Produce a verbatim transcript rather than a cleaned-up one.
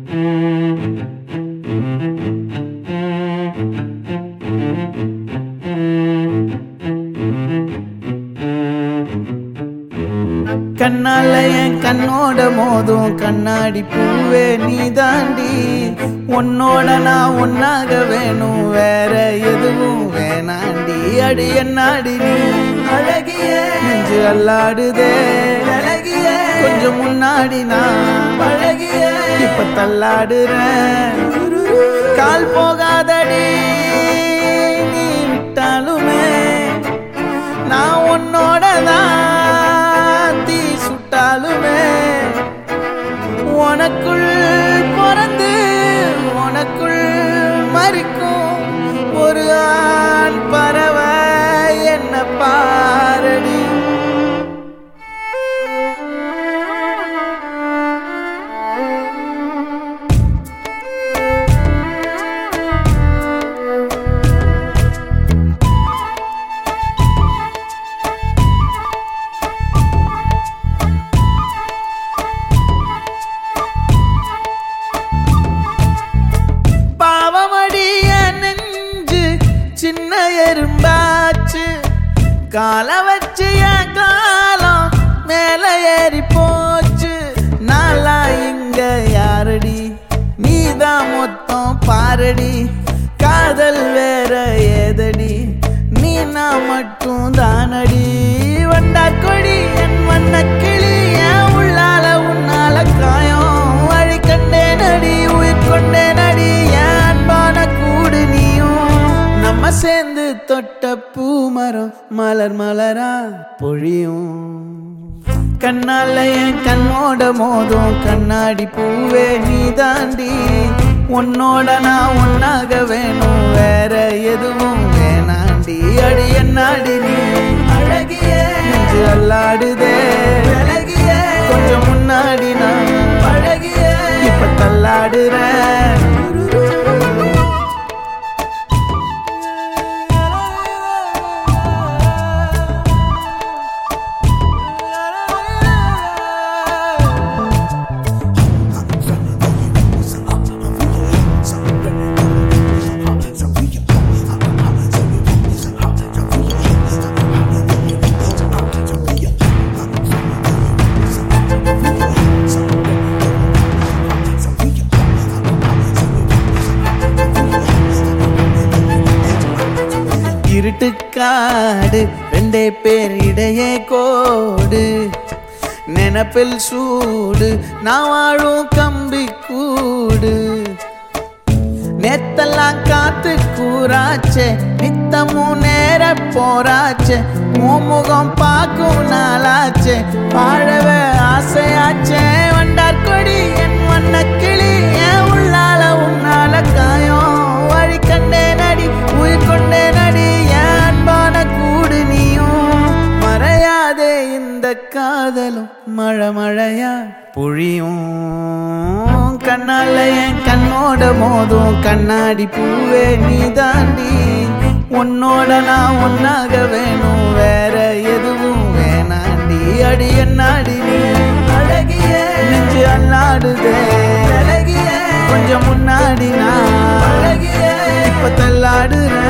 கண்ணால என் கண்ணோட மோதும் கண்ணாடி பூவே நீ தாண்டி. உன்னோட நான் ஒன்னாக வேணும், வேற எதுவும் வேணாண்டி. அடி என்னாடி நீ அழகிய நெஞ்சு அல்லாடுதே அழகிய. கொஞ்சம் முன்னாடி நான் பழகிய இப்ப தள்ளாடுறேன். கால் போகாதடி நீ விட்டாலுமே, நான் உன்னோட தான் தீ சுட்டாலுமே. உனக்குள் பிறந்து உனக்குள் மறிக்கும் ஒரு ஆண் பறவை என்ன பாரடி. சின்ன எறும்பாச்சு கால வச்சு என் காலம் மேல ஏறி போச்சு. நாளா இங்க யாரடி நீதான் மொத்தம் பாரடி. காதல் வேற ஏதடி நீ நான் மட்டும் தானடி. வண்டார் கொடி என் வண்ண கிளி என் உள்ளால உன்னால காயம் வழி கண்டே நடி உயிர் கொண்டே நடி. என் அன்பான கூடு நீயும் நம்ம சேர்ந்து தொட்ட பூமரம் மலர் மலரா பொழியும். கண்ணால என் கண்ணோட மோதும் கண்ணாடி பூவே நீ தாண்டி. உன்னோட நான் ஒன்னாக வேணும், வேற எதுவும் வேணாண்டி. அடி என்னாடி நீ அழகிய நெஞ்சு அல்லாடுதே அழகிய. கொஞ்சம் முன்னாடி நான் பழகிய இப்ப தள்ளாடுறேன். இருட்டுக்காடு ரெண்டே பேர் இடையே கோடு. நினப்பில் சூடு நான் வாழும் கம்பி கூடு. நேத்தெல்லாம் காத்து கூறாச்சே நித்தமும் நேர போராச்சே. முகம் பார்க்கும் நாளாச்சே வாழவே ஆசையாச்சே. வண்டார் கொடி என் வண்ண கிளி என் உள்ளால உன்னால காயம் வழி கண்டே நடி உயிர் கொண்டே நடி. என் அன்பான கூடு நீயும் மறையாதே இந்த காதலும் மழை மழையா பொழியும். கண்ணால என் கண்ணோட மோதும் கண்ணாடி பூவே நீ தாண்டி. உன்னோட நான் ஒன்னாக வேணும், வேற எதுவும் வேணாண்டி. அடி என்னாடி நீ அழகிய நெஞ்சு அல்லாடுதே அழகிய. கொஞ்சம் முன்னாடி நான் அழகிய இப்ப தள்ளாடுறேன்.